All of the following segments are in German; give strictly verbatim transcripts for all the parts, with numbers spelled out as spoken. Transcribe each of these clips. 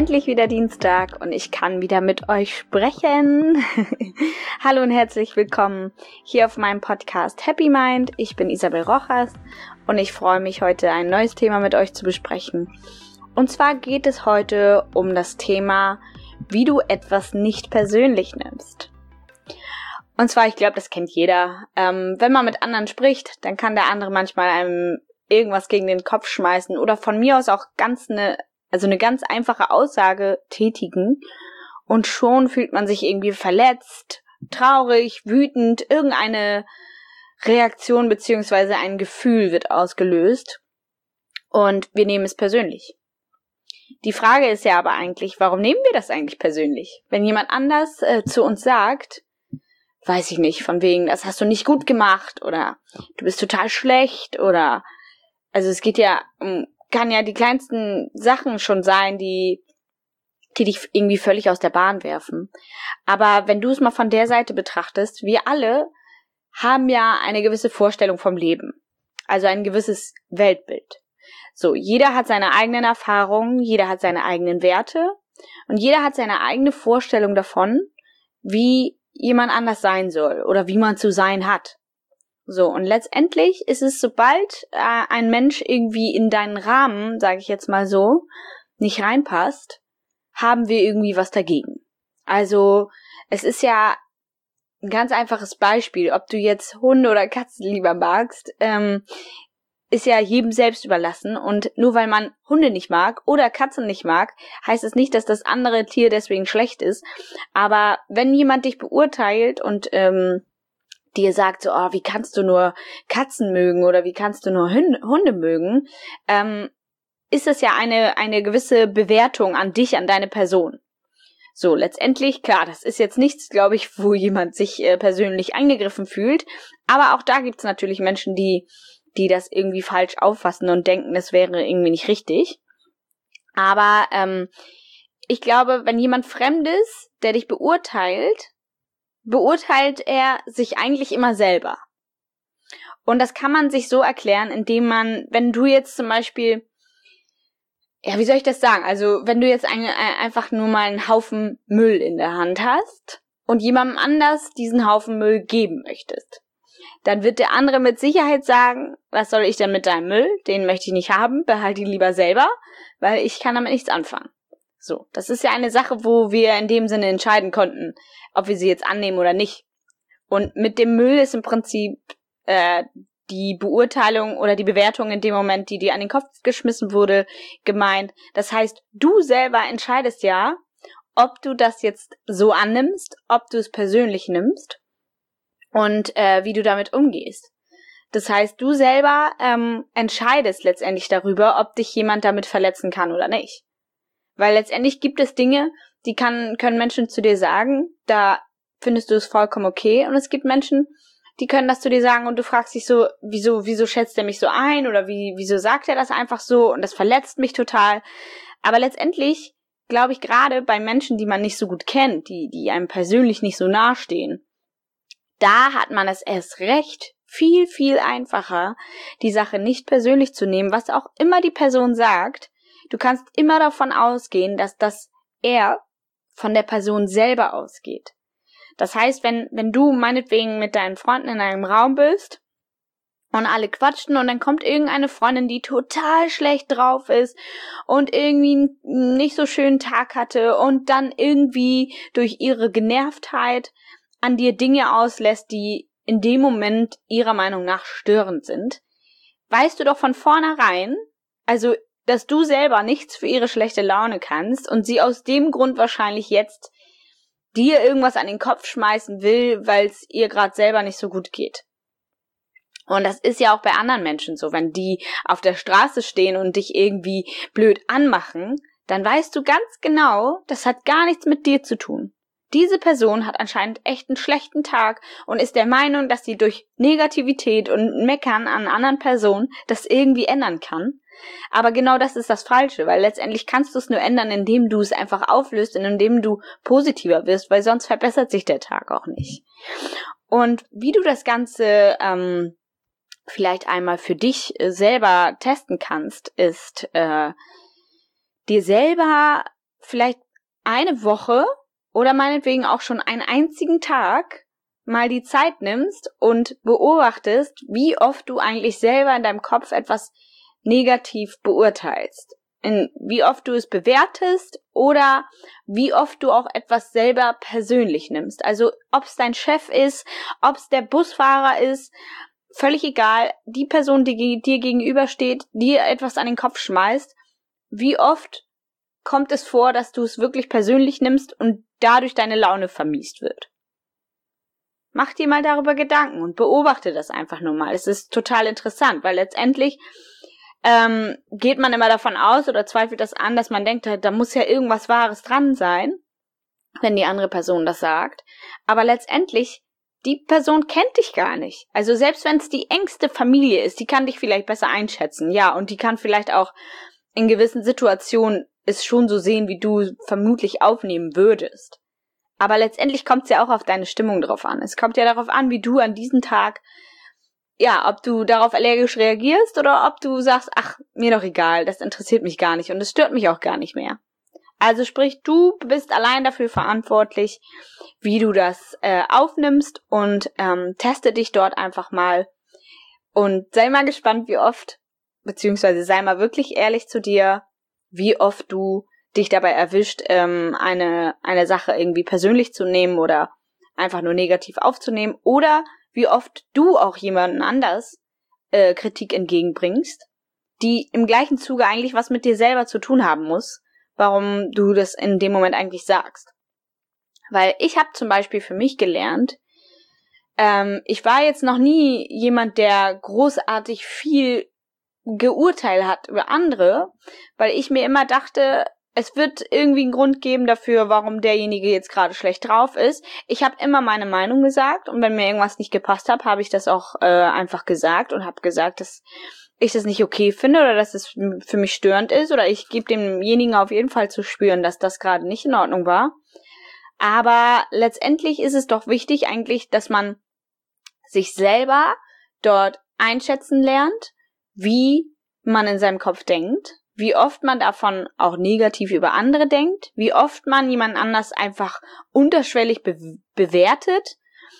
endlich wieder Dienstag und ich kann wieder mit euch sprechen. Hallo und herzlich willkommen hier auf meinem Podcast Happy Mind. Ich bin Isabel Rojas und ich freue mich, heute ein neues Thema mit euch zu besprechen. Und zwar geht es heute um das Thema, wie du etwas nicht persönlich nimmst. Und zwar, ich glaube, das kennt jeder. Ähm, wenn man mit anderen spricht, dann kann der andere manchmal einem irgendwas gegen den Kopf schmeißen oder von mir aus auch ganz eine, also eine ganz einfache Aussage tätigen und schon fühlt man sich irgendwie verletzt, traurig, wütend, irgendeine Reaktion beziehungsweise ein Gefühl wird ausgelöst und wir nehmen es persönlich. Die Frage ist ja aber eigentlich, warum nehmen wir das eigentlich persönlich? Wenn jemand anders äh, zu uns sagt, weiß ich nicht, von wegen, das hast du nicht gut gemacht oder du bist total schlecht oder, also es geht ja, kann ja die kleinsten Sachen schon sein, die, die dich irgendwie völlig aus der Bahn werfen. Aber wenn du es mal von der Seite betrachtest, wir alle haben ja eine gewisse Vorstellung vom Leben. Also ein gewisses Weltbild. So, jeder hat seine eigenen Erfahrungen, jeder hat seine eigenen Werte und jeder hat seine eigene Vorstellung davon, wie jemand anders sein soll oder wie man zu sein hat. So, und letztendlich ist es, sobald äh, ein Mensch irgendwie in deinen Rahmen, sage ich jetzt mal so, nicht reinpasst, haben wir irgendwie was dagegen. Also, es ist ja ein ganz einfaches Beispiel, ob du jetzt Hunde oder Katzen lieber magst, ähm, ist ja jedem selbst überlassen und nur weil man Hunde nicht mag oder Katzen nicht mag, heißt es nicht, dass das andere Tier deswegen schlecht ist. Aber wenn jemand dich beurteilt und ähm, dir sagt so, oh, wie kannst du nur Katzen mögen oder wie kannst du nur Hunde mögen, ähm, ist das ja eine eine gewisse Bewertung an dich, an deine Person. So, letztendlich, klar, das ist jetzt nichts, glaube ich, wo jemand sich äh, persönlich angegriffen fühlt, aber auch da gibt's natürlich Menschen, die die das irgendwie falsch auffassen und denken, es wäre irgendwie nicht richtig. Aber ähm, ich glaube, wenn jemand Fremdes, der dich beurteilt, beurteilt er sich eigentlich immer selber. Und das kann man sich so erklären, indem man, wenn du jetzt zum Beispiel, ja, wie soll ich das sagen? Also, wenn du jetzt ein, einfach nur mal einen Haufen Müll in der Hand hast und jemandem anders diesen Haufen Müll geben möchtest, dann wird der andere mit Sicherheit sagen, was soll ich denn mit deinem Müll? Den möchte ich nicht haben, behalte ihn lieber selber, weil ich kann damit nichts anfangen. So, das ist ja eine Sache, wo wir in dem Sinne entscheiden konnten, ob wir sie jetzt annehmen oder nicht. Und mit dem Müll ist im Prinzip äh, die Beurteilung oder die Bewertung in dem Moment, die dir an den Kopf geschmissen wurde, gemeint. Das heißt, du selber entscheidest ja, ob du das jetzt so annimmst, ob du es persönlich nimmst und äh, wie du damit umgehst. Das heißt, du selber ähm, entscheidest letztendlich darüber, ob dich jemand damit verletzen kann oder nicht. Weil letztendlich gibt es Dinge, die kann, können Menschen zu dir sagen, da findest du es vollkommen okay. Und es gibt Menschen, die können das zu dir sagen und du fragst dich so, wieso, wieso schätzt er mich so ein oder wie, wieso sagt er das einfach so und das verletzt mich total. Aber letztendlich glaube ich, gerade bei Menschen, die man nicht so gut kennt, die, die einem persönlich nicht so nahestehen, da hat man es erst recht viel, viel einfacher, die Sache nicht persönlich zu nehmen, was auch immer die Person sagt. Du kannst immer davon ausgehen, dass das eher von der Person selber ausgeht. Das heißt, wenn, wenn du meinetwegen mit deinen Freunden in einem Raum bist und alle quatschen und dann kommt irgendeine Freundin, die total schlecht drauf ist und irgendwie einen nicht so schönen Tag hatte und dann irgendwie durch ihre Genervtheit an dir Dinge auslässt, die in dem Moment ihrer Meinung nach störend sind, weißt du doch von vornherein, also dass du selber nichts für ihre schlechte Laune kannst und sie aus dem Grund wahrscheinlich jetzt dir irgendwas an den Kopf schmeißen will, weil es ihr gerade selber nicht so gut geht. Und das ist ja auch bei anderen Menschen so, wenn die auf der Straße stehen und dich irgendwie blöd anmachen, dann weißt du ganz genau, das hat gar nichts mit dir zu tun. Diese Person hat anscheinend echt einen schlechten Tag und ist der Meinung, dass sie durch Negativität und Meckern an anderen Personen das irgendwie ändern kann. Aber genau das ist das Falsche, weil letztendlich kannst du es nur ändern, indem du es einfach auflöst und indem du positiver wirst, weil sonst verbessert sich der Tag auch nicht. Und wie du das Ganze ähm, vielleicht einmal für dich selber testen kannst, ist äh, dir selber vielleicht eine Woche oder meinetwegen auch schon einen einzigen Tag mal die Zeit nimmst und beobachtest, wie oft du eigentlich selber in deinem Kopf etwas negativ beurteilst. In wie oft du es bewertest oder wie oft du auch etwas selber persönlich nimmst. Also ob es dein Chef ist, ob es der Busfahrer ist, völlig egal. Die Person, die dir gegenübersteht, dir etwas an den Kopf schmeißt, wie oft kommt es vor, dass du es wirklich persönlich nimmst und dadurch deine Laune vermiest wird. Mach dir mal darüber Gedanken und beobachte das einfach nur mal. Es ist total interessant, weil letztendlich ähm, geht man immer davon aus oder zweifelt das an, dass man denkt, da muss ja irgendwas Wahres dran sein, wenn die andere Person das sagt. Aber letztendlich, die Person kennt dich gar nicht. Also selbst wenn es die engste Familie ist, die kann dich vielleicht besser einschätzen. Ja, und die kann vielleicht auch in gewissen Situationen es schon so sehen, wie du vermutlich aufnehmen würdest. Aber letztendlich kommt es ja auch auf deine Stimmung drauf an. Es kommt ja darauf an, wie du an diesem Tag, ja, ob du darauf allergisch reagierst oder ob du sagst, ach, mir doch egal, das interessiert mich gar nicht und es stört mich auch gar nicht mehr. Also sprich, du bist allein dafür verantwortlich, wie du das äh, aufnimmst und ähm, teste dich dort einfach mal und sei mal gespannt, wie oft, beziehungsweise sei mal wirklich ehrlich zu dir, wie oft du dich dabei erwischt, ähm, eine eine Sache irgendwie persönlich zu nehmen oder einfach nur negativ aufzunehmen oder wie oft du auch jemanden anders äh, Kritik entgegenbringst, die im gleichen Zuge eigentlich was mit dir selber zu tun haben muss, warum du das in dem Moment eigentlich sagst. Weil ich habe zum Beispiel für mich gelernt, ähm, ich war jetzt noch nie jemand, der großartig viel geurteilt hat über andere, weil ich mir immer dachte, es wird irgendwie einen Grund geben dafür, warum derjenige jetzt gerade schlecht drauf ist. Ich habe immer meine Meinung gesagt und wenn mir irgendwas nicht gepasst hat, habe ich das auch äh, einfach gesagt und habe gesagt, dass ich das nicht okay finde oder dass es für mich störend ist oder ich gebe demjenigen auf jeden Fall zu spüren, dass das gerade nicht in Ordnung war. Aber letztendlich ist es doch wichtig eigentlich, dass man sich selber dort einschätzen lernt, wie man in seinem Kopf denkt, wie oft man davon auch negativ über andere denkt, wie oft man jemand anders einfach unterschwellig be- bewertet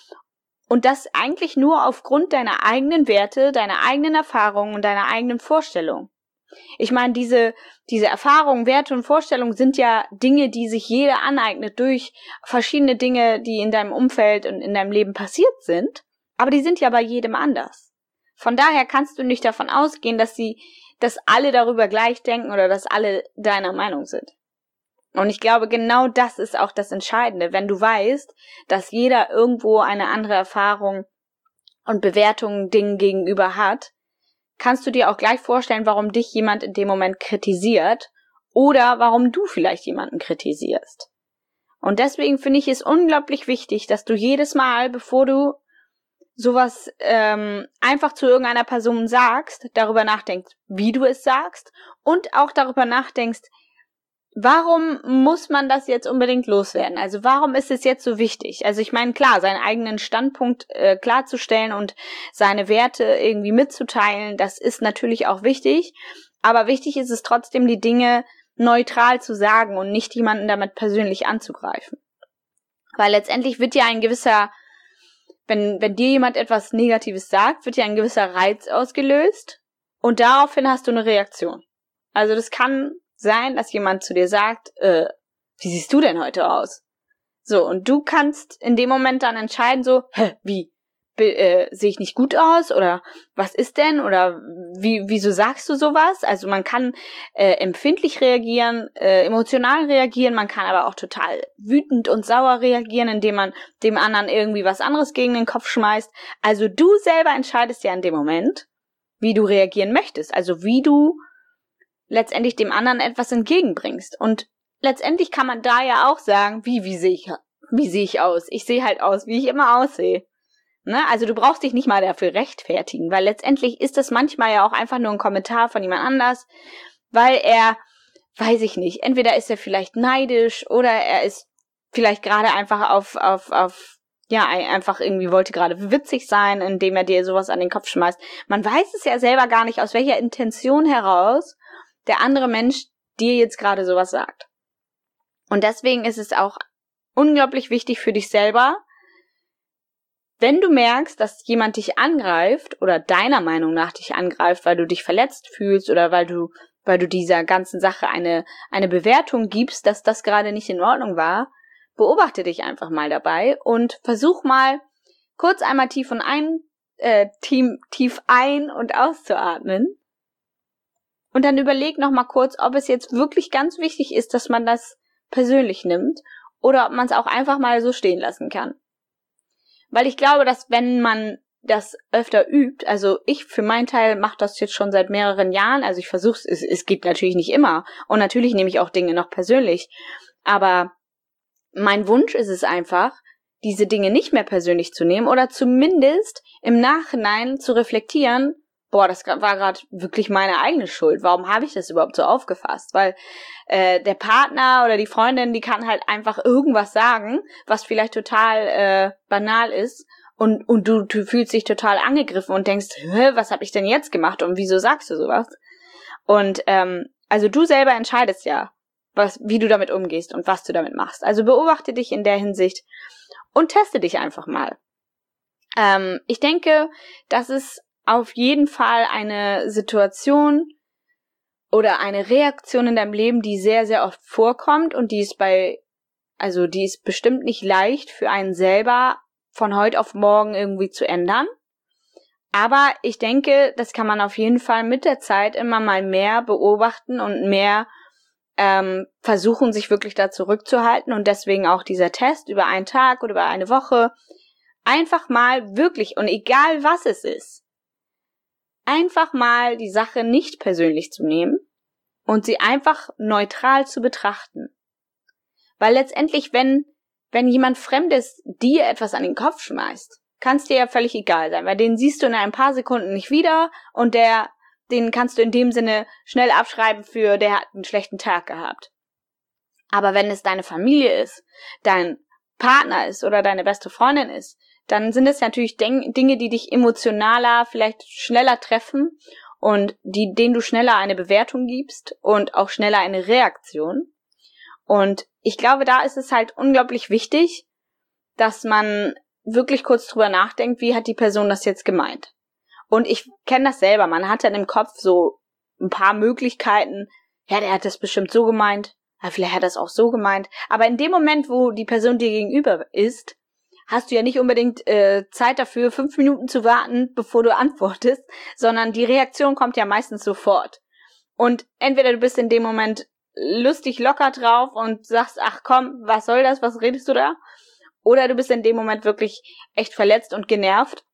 und das eigentlich nur aufgrund deiner eigenen Werte, deiner eigenen Erfahrungen und deiner eigenen Vorstellungen. Ich meine, diese diese Erfahrungen, Werte und Vorstellungen sind ja Dinge, die sich jeder aneignet durch verschiedene Dinge, die in deinem Umfeld und in deinem Leben passiert sind, aber die sind ja bei jedem anders. Von daher kannst du nicht davon ausgehen, dass sie, dass alle darüber gleich denken oder dass alle deiner Meinung sind. Und ich glaube, genau das ist auch das Entscheidende, wenn du weißt, dass jeder irgendwo eine andere Erfahrung und Bewertung Dingen gegenüber hat, kannst du dir auch gleich vorstellen, warum dich jemand in dem Moment kritisiert oder warum du vielleicht jemanden kritisierst. Und deswegen finde ich es unglaublich wichtig, dass du jedes Mal, bevor du sowas ähm, einfach zu irgendeiner Person sagst, darüber nachdenkst, wie du es sagst und auch darüber nachdenkst, warum muss man das jetzt unbedingt loswerden? Also warum ist es jetzt so wichtig? Also ich meine, klar, seinen eigenen Standpunkt äh, klarzustellen und seine Werte irgendwie mitzuteilen, das ist natürlich auch wichtig, aber wichtig ist es trotzdem, die Dinge neutral zu sagen und nicht jemanden damit persönlich anzugreifen. Weil letztendlich wird ja ein gewisser Wenn, wenn dir jemand etwas Negatives sagt, wird ja ein gewisser Reiz ausgelöst und daraufhin hast du eine Reaktion. Also das kann sein, dass jemand zu dir sagt, äh, wie siehst du denn heute aus? So, und du kannst in dem Moment dann entscheiden so, hä, wie? Be- äh, sehe ich nicht gut aus? Oder was ist denn? Oder wie, wieso sagst du sowas? Also man kann äh, empfindlich reagieren, äh, emotional reagieren, man kann aber auch total wütend und sauer reagieren, indem man dem anderen irgendwie was anderes gegen den Kopf schmeißt. Also du selber entscheidest ja in dem Moment, wie du reagieren möchtest. Also wie du letztendlich dem anderen etwas entgegenbringst. Und letztendlich kann man da ja auch sagen, wie, wie sehe ich, wie sehe ich aus? Ich sehe halt aus, wie ich immer aussehe. Ne? Also du brauchst dich nicht mal dafür rechtfertigen, weil letztendlich ist das manchmal ja auch einfach nur ein Kommentar von jemand anders, weil er, weiß ich nicht, entweder ist er vielleicht neidisch oder er ist vielleicht gerade einfach auf, auf, auf, ja, einfach irgendwie wollte gerade witzig sein, indem er dir sowas an den Kopf schmeißt. Man weiß es ja selber gar nicht, aus welcher Intention heraus der andere Mensch dir jetzt gerade sowas sagt. Und deswegen ist es auch unglaublich wichtig für dich selber, wenn du merkst, dass jemand dich angreift oder deiner Meinung nach dich angreift, weil du dich verletzt fühlst oder weil du, weil du dieser ganzen Sache eine, eine Bewertung gibst, dass das gerade nicht in Ordnung war, beobachte dich einfach mal dabei und versuch mal kurz einmal tief und ein, äh, tief, tief ein- und auszuatmen. Und dann überleg noch mal kurz, ob es jetzt wirklich ganz wichtig ist, dass man das persönlich nimmt oder ob man es auch einfach mal so stehen lassen kann. Weil ich glaube, dass wenn man das öfter übt, also ich für meinen Teil mache das jetzt schon seit mehreren Jahren, also ich versuche es, es geht natürlich nicht immer und natürlich nehme ich auch Dinge noch persönlich, aber mein Wunsch ist es einfach, diese Dinge nicht mehr persönlich zu nehmen oder zumindest im Nachhinein zu reflektieren, boah, das war gerade wirklich meine eigene Schuld. Warum habe ich das überhaupt so aufgefasst? Weil äh, der Partner oder die Freundin, die kann halt einfach irgendwas sagen, was vielleicht total äh, banal ist und und du, du fühlst dich total angegriffen und denkst, hä, was habe ich denn jetzt gemacht und wieso sagst du sowas? Und ähm, also du selber entscheidest ja, was, wie du damit umgehst und was du damit machst. Also beobachte dich in der Hinsicht und teste dich einfach mal. Ähm, ich denke, dass es auf jeden Fall eine Situation oder eine Reaktion in deinem Leben, die sehr, sehr oft vorkommt und die ist bei, also die ist bestimmt nicht leicht für einen selber von heute auf morgen irgendwie zu ändern. Aber ich denke, das kann man auf jeden Fall mit der Zeit immer mal mehr beobachten und mehr ähm, versuchen, sich wirklich da zurückzuhalten und deswegen auch dieser Test über einen Tag oder über eine Woche einfach mal wirklich und egal was es ist, einfach mal die Sache nicht persönlich zu nehmen und sie einfach neutral zu betrachten. Weil letztendlich, wenn, wenn jemand Fremdes dir etwas an den Kopf schmeißt, kann es dir ja völlig egal sein, weil den siehst du in ein paar Sekunden nicht wieder und der, den kannst du in dem Sinne schnell abschreiben für, der hat einen schlechten Tag gehabt. Aber wenn es deine Familie ist, dein Partner ist oder deine beste Freundin ist, dann sind es natürlich Dinge, die dich emotionaler, vielleicht schneller treffen und die, denen du schneller eine Bewertung gibst und auch schneller eine Reaktion. Und ich glaube, da ist es halt unglaublich wichtig, dass man wirklich kurz drüber nachdenkt, wie hat die Person das jetzt gemeint. Und ich kenne das selber, man hat dann im Kopf so ein paar Möglichkeiten, ja, der hat das bestimmt so gemeint, ja, vielleicht hat er das auch so gemeint. Aber in dem Moment, wo die Person dir gegenüber ist, hast du ja nicht unbedingt äh, Zeit dafür, fünf Minuten zu warten, bevor du antwortest, sondern die Reaktion kommt ja meistens sofort. Und entweder du bist in dem Moment lustig locker drauf und sagst, ach komm, was soll das, was redest du da? Oder du bist in dem Moment wirklich echt verletzt und genervt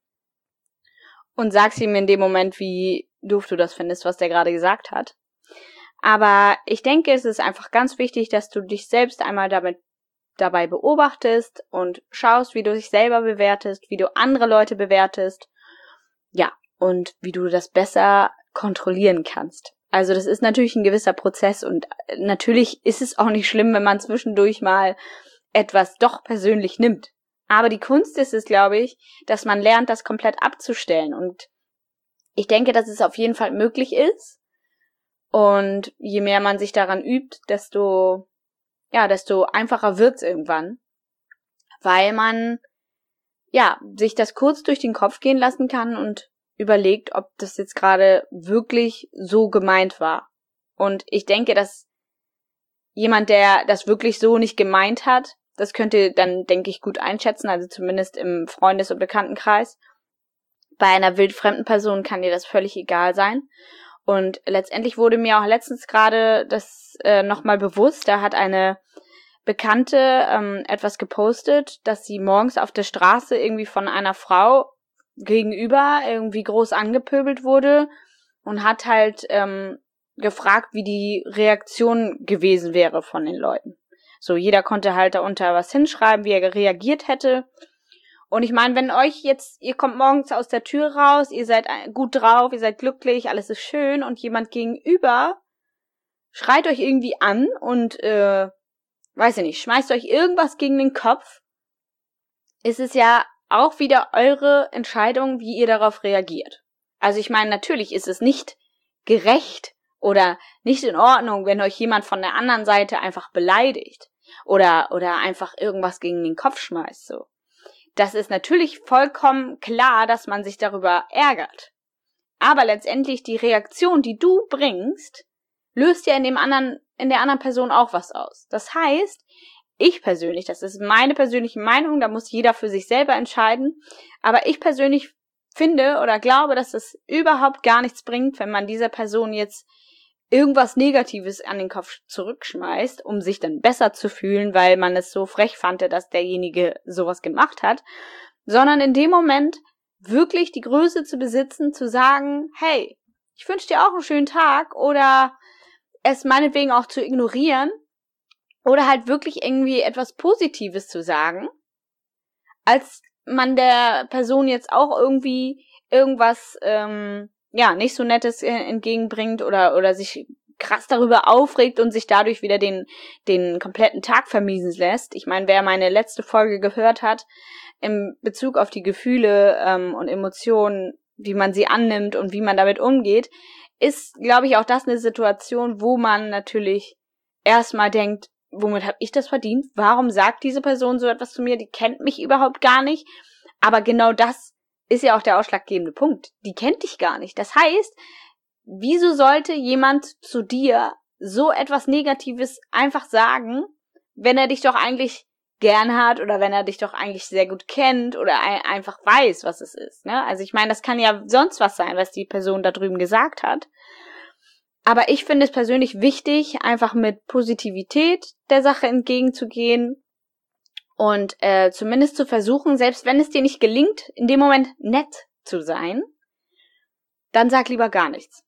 und sagst ihm in dem Moment, wie doof du das findest, was der gerade gesagt hat. Aber ich denke, es ist einfach ganz wichtig, dass du dich selbst einmal damit dabei beobachtest und schaust, wie du dich selber bewertest, wie du andere Leute bewertest, ja, und wie du das besser kontrollieren kannst. Also das ist natürlich ein gewisser Prozess und natürlich ist es auch nicht schlimm, wenn man zwischendurch mal etwas doch persönlich nimmt. Aber die Kunst ist es, glaube ich, dass man lernt, das komplett abzustellen und ich denke, dass es auf jeden Fall möglich ist und je mehr man sich daran übt, desto ja, desto einfacher wird's irgendwann, weil man, ja, sich das kurz durch den Kopf gehen lassen kann und überlegt, ob das jetzt gerade wirklich so gemeint war. Und ich denke, dass jemand, der das wirklich so nicht gemeint hat, das könnte dann, denke ich, gut einschätzen, also zumindest im Freundes- und Bekanntenkreis. Bei einer wildfremden Person kann dir das völlig egal sein. Und letztendlich wurde mir auch letztens gerade das äh, nochmal bewusst, da hat eine Bekannte ähm, etwas gepostet, dass sie morgens auf der Straße irgendwie von einer Frau gegenüber irgendwie groß angepöbelt wurde und hat halt ähm, gefragt, wie die Reaktion gewesen wäre von den Leuten. So, jeder konnte halt darunter was hinschreiben, wie er reagiert hätte. Und ich meine, wenn euch jetzt, ihr kommt morgens aus der Tür raus, ihr seid gut drauf, ihr seid glücklich, alles ist schön und jemand gegenüber schreit euch irgendwie an und, äh, weiß ich nicht, schmeißt euch irgendwas gegen den Kopf, ist es ja auch wieder eure Entscheidung, wie ihr darauf reagiert. Also ich meine, natürlich ist es nicht gerecht Oder nicht in Ordnung, wenn euch jemand von der anderen Seite einfach beleidigt oder oder einfach irgendwas gegen den Kopf schmeißt, so. Das ist natürlich vollkommen klar, dass man sich darüber ärgert. Aber letztendlich die Reaktion, die du bringst, löst ja in dem anderen, in der anderen Person auch was aus. Das heißt, ich persönlich, das ist meine persönliche Meinung, da muss jeder für sich selber entscheiden, aber ich persönlich finde oder glaube, dass es überhaupt gar nichts bringt, wenn man dieser Person jetzt irgendwas Negatives an den Kopf zurückschmeißt, um sich dann besser zu fühlen, weil man es so frech fand, dass derjenige sowas gemacht hat, sondern in dem Moment wirklich die Größe zu besitzen, zu sagen, hey, ich wünsche dir auch einen schönen Tag, oder es meinetwegen auch zu ignorieren oder halt wirklich irgendwie etwas Positives zu sagen, als man der Person jetzt auch irgendwie irgendwas ähm, ja, nicht so Nettes entgegenbringt oder oder sich krass darüber aufregt und sich dadurch wieder den den kompletten Tag vermiesen lässt. Ich meine, wer meine letzte Folge gehört hat, in Bezug auf die Gefühle ähm, und Emotionen, wie man sie annimmt und wie man damit umgeht, ist, glaube ich, auch das eine Situation, wo man natürlich erstmal denkt, womit habe ich das verdient? Warum sagt diese Person so etwas zu mir? Die kennt mich überhaupt gar nicht. Aber genau das ist ja auch der ausschlaggebende Punkt. Die kennt dich gar nicht. Das heißt, wieso sollte jemand zu dir so etwas Negatives einfach sagen, wenn er dich doch eigentlich gern hat oder wenn er dich doch eigentlich sehr gut kennt oder ein- einfach weiß, was es ist, ne? Also ich meine, das kann ja sonst was sein, was die Person da drüben gesagt hat. Aber ich finde es persönlich wichtig, einfach mit Positivität der Sache entgegenzugehen und äh, zumindest zu versuchen, selbst wenn es dir nicht gelingt, in dem Moment nett zu sein, dann sag lieber gar nichts.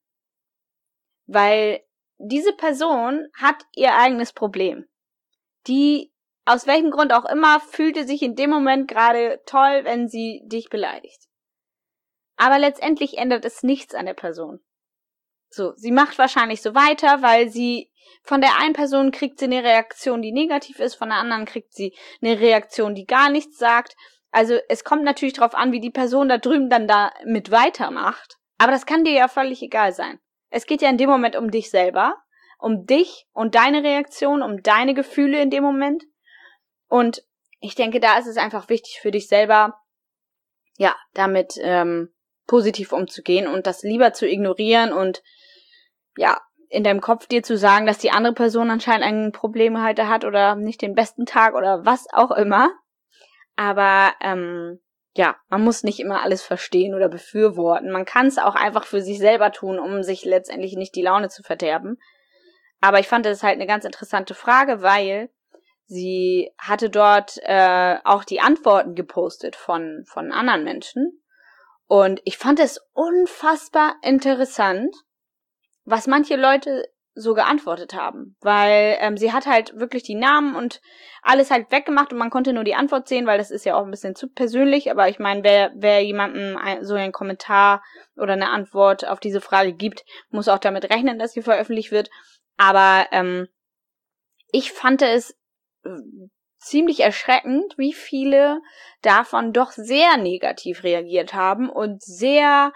Weil diese Person hat ihr eigenes Problem. Die, aus welchem Grund auch immer, fühlte sich in dem Moment gerade toll, wenn sie dich beleidigt. Aber letztendlich ändert es nichts an der Person. So, sie macht wahrscheinlich so weiter, weil sie von der einen Person kriegt sie eine Reaktion, die negativ ist, von der anderen kriegt sie eine Reaktion, die gar nichts sagt. Also es kommt natürlich drauf an, wie die Person da drüben dann da mit weitermacht. Aber das kann dir ja völlig egal sein. Es geht ja in dem Moment um dich selber, um dich und deine Reaktion, um deine Gefühle in dem Moment. Und ich denke, da ist es einfach wichtig für dich selber, ja, damit ähm, positiv umzugehen und das lieber zu ignorieren und ja, in deinem Kopf dir zu sagen, dass die andere Person anscheinend ein Problem heute hat oder nicht den besten Tag oder was auch immer. Aber ähm, ja, man muss nicht immer alles verstehen oder befürworten. Man kann es auch einfach für sich selber tun, um sich letztendlich nicht die Laune zu verderben. Aber ich fand das halt eine ganz interessante Frage, weil sie hatte dort äh, auch die Antworten gepostet von von anderen Menschen. Und ich fand es unfassbar interessant, was manche Leute so geantwortet haben, weil ähm, sie hat halt wirklich die Namen und alles halt weggemacht und man konnte nur die Antwort sehen, weil das ist ja auch ein bisschen zu persönlich, aber ich meine, wer, wer jemandem ein, so einen Kommentar oder eine Antwort auf diese Frage gibt, muss auch damit rechnen, dass sie veröffentlicht wird, aber ähm, ich fand es äh, ziemlich erschreckend, wie viele davon doch sehr negativ reagiert haben und sehr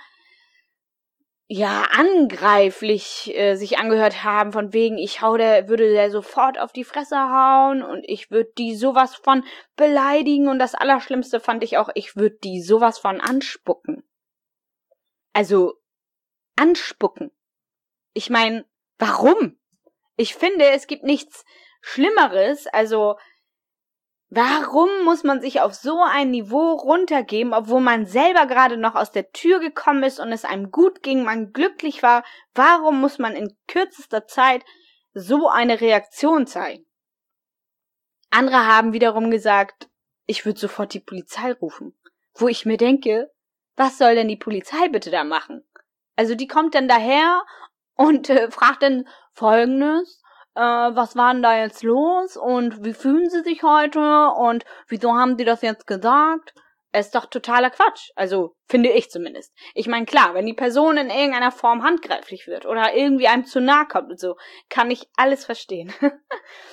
ja, angreiflich äh, sich angehört haben, von wegen, ich hau der, würde der sofort auf die Fresse hauen und ich würde die sowas von beleidigen und das Allerschlimmste fand ich auch, ich würde die sowas von anspucken. Also, anspucken. Ich meine, warum? Ich finde, es gibt nichts Schlimmeres, also warum muss man sich auf so ein Niveau runtergeben, obwohl man selber gerade noch aus der Tür gekommen ist und es einem gut ging, man glücklich war? Warum muss man in kürzester Zeit so eine Reaktion zeigen? Andere haben wiederum gesagt, ich würde sofort die Polizei rufen. Wo ich mir denke, was soll denn die Polizei bitte da machen? Also die kommt dann daher und äh, fragt dann Folgendes: Äh, was war denn da jetzt los und wie fühlen Sie sich heute und wieso haben Sie das jetzt gesagt? Ist doch totaler Quatsch. Also, finde ich zumindest. Ich meine, klar, wenn die Person in irgendeiner Form handgreiflich wird oder irgendwie einem zu nahe kommt und so, kann ich alles verstehen.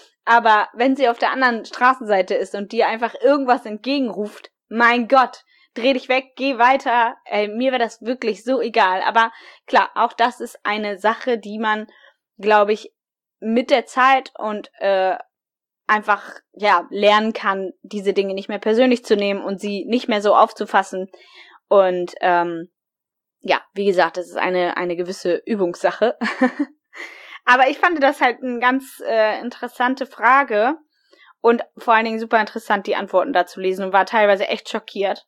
Aber wenn sie auf der anderen Straßenseite ist und dir einfach irgendwas entgegenruft, mein Gott, dreh dich weg, geh weiter. Äh, mir wäre das wirklich so egal. Aber klar, auch das ist eine Sache, die man, glaube ich, mit der Zeit und äh, einfach ja lernen kann, diese Dinge nicht mehr persönlich zu nehmen und sie nicht mehr so aufzufassen. Und ähm, ja, wie gesagt, das ist eine eine gewisse Übungssache. Aber ich fand das halt eine ganz äh, interessante Frage und vor allen Dingen super interessant, die Antworten da zu lesen und war teilweise echt schockiert.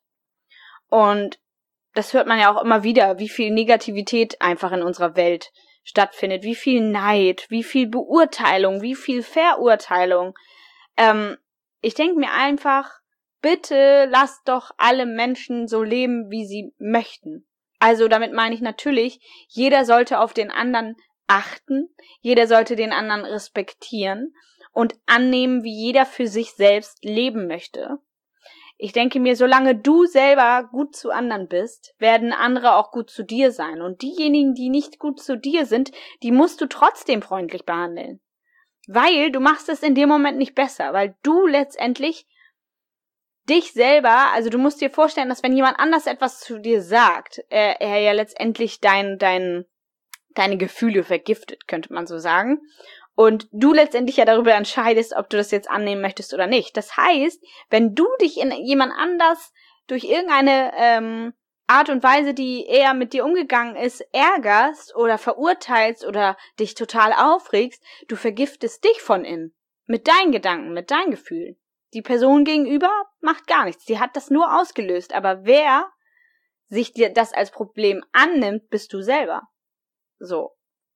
Und das hört man ja auch immer wieder, wie viel Negativität einfach in unserer Welt stattfindet, wie viel Neid, wie viel Beurteilung, wie viel Verurteilung. Ähm, ich denke mir einfach, bitte lasst doch alle Menschen so leben, wie sie möchten. Also damit meine ich natürlich, jeder sollte auf den anderen achten, jeder sollte den anderen respektieren und annehmen, wie jeder für sich selbst leben möchte. Ich denke mir, solange du selber gut zu anderen bist, werden andere auch gut zu dir sein. Und diejenigen, die nicht gut zu dir sind, die musst du trotzdem freundlich behandeln. Weil du machst es in dem Moment nicht besser, weil du letztendlich dich selber, also du musst dir vorstellen, dass wenn jemand anders etwas zu dir sagt, er, er ja letztendlich dein, dein, deine Gefühle vergiftet, könnte man so sagen. Und du letztendlich ja darüber entscheidest, ob du das jetzt annehmen möchtest oder nicht. Das heißt, wenn du dich in jemand anders durch irgendeine ähm, Art und Weise, die er mit dir umgegangen ist, ärgerst oder verurteilst oder dich total aufregst, du vergiftest dich von innen. Mit deinen Gedanken, mit deinen Gefühlen. Die Person gegenüber macht gar nichts. Die hat das nur ausgelöst. Aber wer sich dir das als Problem annimmt, bist du selber. So.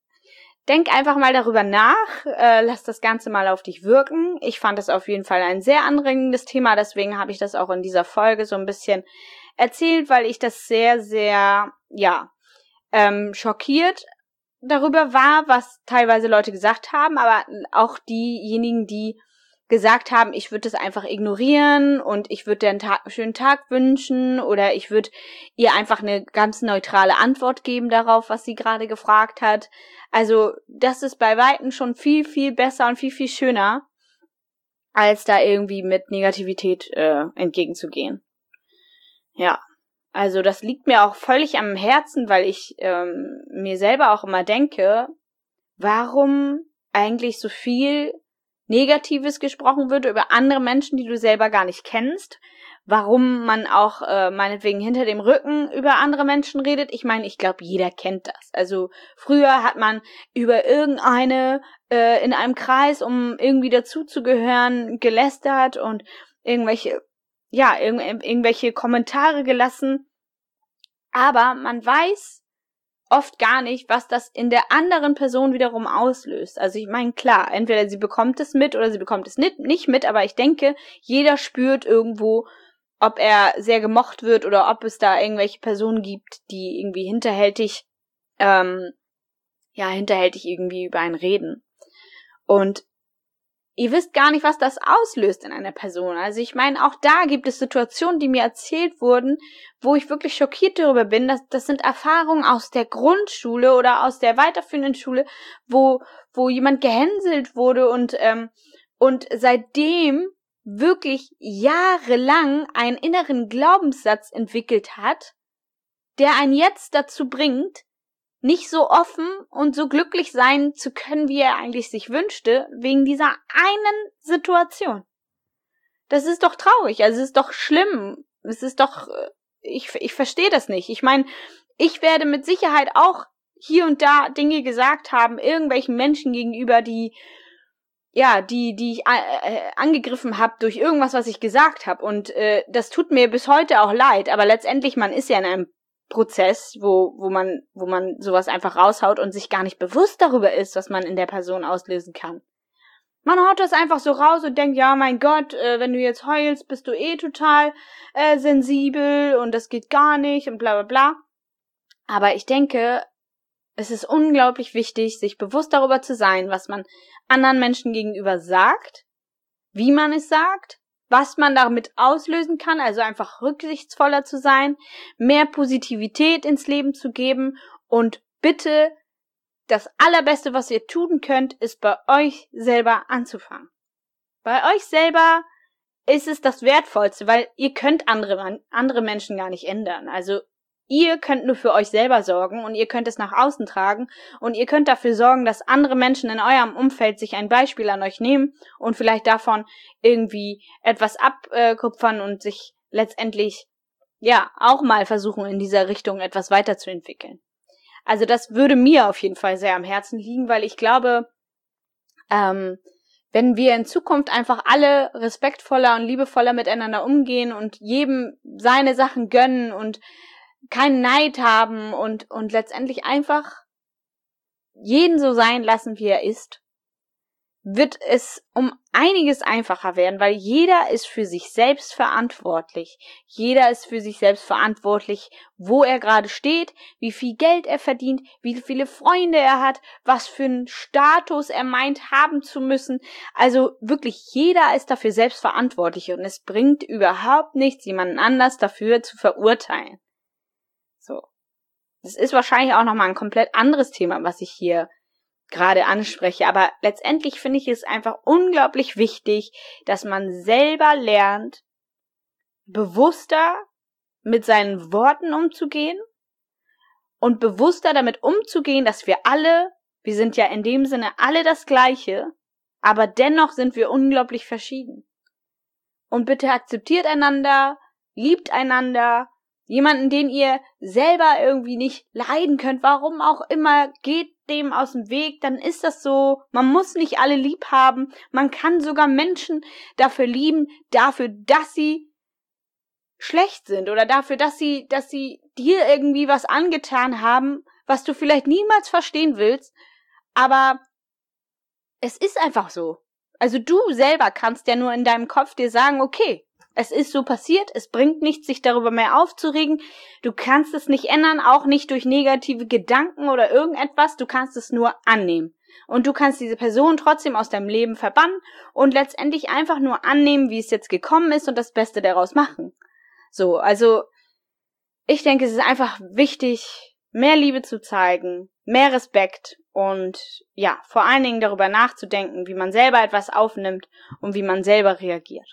Denk einfach mal darüber nach, äh, lass das Ganze mal auf dich wirken. Ich fand das auf jeden Fall ein sehr anregendes Thema, deswegen habe ich das auch in dieser Folge so ein bisschen erzählt, weil ich das sehr, sehr, ja, ähm, schockiert darüber war, was teilweise Leute gesagt haben, aber auch diejenigen, die gesagt haben, ich würde das einfach ignorieren und ich würde dir einen Tag, einen schönen Tag wünschen oder ich würde ihr einfach eine ganz neutrale Antwort geben darauf, was sie gerade gefragt hat. Also das ist bei Weitem schon viel, viel besser und viel, viel schöner, als da irgendwie mit Negativität äh, entgegenzugehen. Ja, also das liegt mir auch völlig am Herzen, weil ich ähm, mir selber auch immer denke, warum eigentlich so viel Negatives gesprochen wird über andere Menschen, die du selber gar nicht kennst, warum man auch äh, meinetwegen hinter dem Rücken über andere Menschen redet. Ich meine, ich glaube, jeder kennt das. Also früher hat man über irgendeine äh, in einem Kreis, um irgendwie dazuzugehören, gelästert und irgendwelche, ja, irg- irgendwelche Kommentare gelassen. Aber man weiß oft gar nicht, was das in der anderen Person wiederum auslöst. Also ich meine, klar, entweder sie bekommt es mit oder sie bekommt es nicht, nicht mit, aber ich denke, jeder spürt irgendwo, ob er sehr gemocht wird oder ob es da irgendwelche Personen gibt, die irgendwie hinterhältig, ähm, ja, hinterhältig irgendwie über einen reden. Und ihr wisst gar nicht, was das auslöst in einer Person. Also ich meine, auch da gibt es Situationen, die mir erzählt wurden, wo ich wirklich schockiert darüber bin. Dass, das sind Erfahrungen aus der Grundschule oder aus der weiterführenden Schule, wo wo jemand gehänselt wurde und ähm, und seitdem wirklich jahrelang einen inneren Glaubenssatz entwickelt hat, der einen jetzt dazu bringt, nicht so offen und so glücklich sein zu können, wie er eigentlich sich wünschte, wegen dieser einen Situation. Das ist doch traurig, also es ist doch schlimm, es ist doch, ich, ich verstehe das nicht. Ich meine, ich werde mit Sicherheit auch hier und da Dinge gesagt haben, irgendwelchen Menschen gegenüber, die, ja, die, die ich äh, angegriffen habe durch irgendwas, was ich gesagt habe. Und äh, das tut mir bis heute auch leid, aber letztendlich, man ist ja in einem Prozess, wo wo man wo man sowas einfach raushaut und sich gar nicht bewusst darüber ist, was man in der Person auslösen kann. Man haut das einfach so raus und denkt, ja, mein Gott, äh, wenn du jetzt heulst, bist du eh total äh, sensibel und das geht gar nicht und bla bla bla. Aber ich denke, es ist unglaublich wichtig, sich bewusst darüber zu sein, was man anderen Menschen gegenüber sagt, wie man es sagt, was man damit auslösen kann, also einfach rücksichtsvoller zu sein, mehr Positivität ins Leben zu geben und bitte das Allerbeste, was ihr tun könnt, ist bei euch selber anzufangen. Bei euch selber ist es das Wertvollste, weil ihr könnt andere, andere Menschen gar nicht ändern. Also ihr könnt nur für euch selber sorgen und ihr könnt es nach außen tragen und ihr könnt dafür sorgen, dass andere Menschen in eurem Umfeld sich ein Beispiel an euch nehmen und vielleicht davon irgendwie etwas abkupfern und sich letztendlich, ja, auch mal versuchen, in dieser Richtung etwas weiterzuentwickeln. Also das würde mir auf jeden Fall sehr am Herzen liegen, weil ich glaube, ähm, wenn wir in Zukunft einfach alle respektvoller und liebevoller miteinander umgehen und jedem seine Sachen gönnen und keinen Neid haben und, und letztendlich einfach jeden so sein lassen, wie er ist, wird es um einiges einfacher werden, weil jeder ist für sich selbst verantwortlich. Jeder ist für sich selbst verantwortlich, wo er gerade steht, wie viel Geld er verdient, wie viele Freunde er hat, was für einen Status er meint haben zu müssen. Also wirklich jeder ist dafür selbst verantwortlich und es bringt überhaupt nichts, jemanden anders dafür zu verurteilen. So. Das ist wahrscheinlich auch nochmal ein komplett anderes Thema, was ich hier gerade anspreche, aber letztendlich finde ich es einfach unglaublich wichtig, dass man selber lernt, bewusster mit seinen Worten umzugehen und bewusster damit umzugehen, dass wir alle, wir sind ja in dem Sinne alle das Gleiche, aber dennoch sind wir unglaublich verschieden. Und bitte akzeptiert einander, liebt einander, jemanden, den ihr selber irgendwie nicht leiden könnt, warum auch immer, geht dem aus dem Weg, dann ist das so. Man muss nicht alle lieb haben. Man kann sogar Menschen dafür lieben, dafür, dass sie schlecht sind oder dafür, dass sie, dass sie dir irgendwie was angetan haben, was du vielleicht niemals verstehen willst. Aber es ist einfach so. Also du selber kannst ja nur in deinem Kopf dir sagen, okay, es ist so passiert, es bringt nichts, sich darüber mehr aufzuregen. Du kannst es nicht ändern, auch nicht durch negative Gedanken oder irgendetwas. Du kannst es nur annehmen. Und du kannst diese Person trotzdem aus deinem Leben verbannen und letztendlich einfach nur annehmen, wie es jetzt gekommen ist und das Beste daraus machen. So, also ich denke, es ist einfach wichtig, mehr Liebe zu zeigen, mehr Respekt und ja, vor allen Dingen darüber nachzudenken, wie man selber etwas aufnimmt und wie man selber reagiert.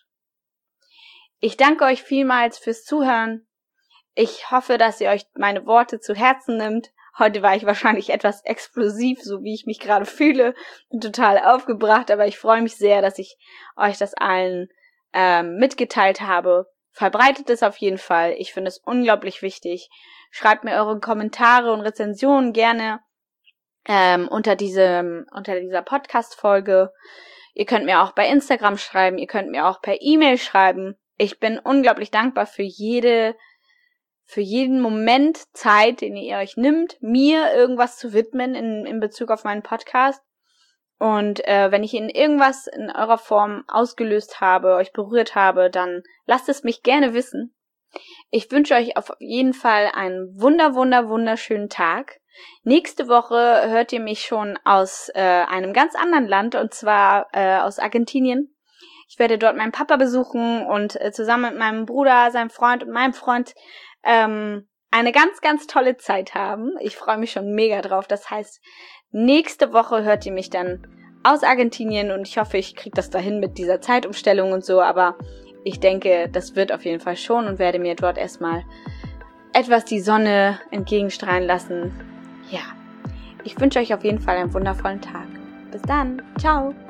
Ich danke euch vielmals fürs Zuhören. Ich hoffe, dass ihr euch meine Worte zu Herzen nimmt. Heute war ich wahrscheinlich etwas explosiv, so wie ich mich gerade fühle. Bin total aufgebracht, aber ich freue mich sehr, dass ich euch das allen ähm, mitgeteilt habe. Verbreitet es auf jeden Fall. Ich finde es unglaublich wichtig. Schreibt mir eure Kommentare und Rezensionen gerne ähm, unter diesem unter dieser Podcast-Folge. Ihr könnt mir auch bei Instagram schreiben. Ihr könnt mir auch per E-Mail schreiben. Ich bin unglaublich dankbar für jede, für jeden Moment Zeit, den ihr euch nimmt, mir irgendwas zu widmen in, in Bezug auf meinen Podcast. Und äh, wenn ich Ihnen irgendwas in eurer Form ausgelöst habe, euch berührt habe, dann lasst es mich gerne wissen. Ich wünsche euch auf jeden Fall einen wunder, wunder, wunderschönen Tag. Nächste Woche hört ihr mich schon aus äh, einem ganz anderen Land, und zwar äh, aus Argentinien. Ich werde dort meinen Papa besuchen und äh, zusammen mit meinem Bruder, seinem Freund und meinem Freund ähm, eine ganz, ganz tolle Zeit haben. Ich freue mich schon mega drauf. Das heißt, nächste Woche hört ihr mich dann aus Argentinien und ich hoffe, ich kriege das dahin mit dieser Zeitumstellung und so, aber ich denke, das wird auf jeden Fall schon und werde mir dort erstmal etwas die Sonne entgegenstrahlen lassen. Ja, ich wünsche euch auf jeden Fall einen wundervollen Tag. Bis dann. Ciao.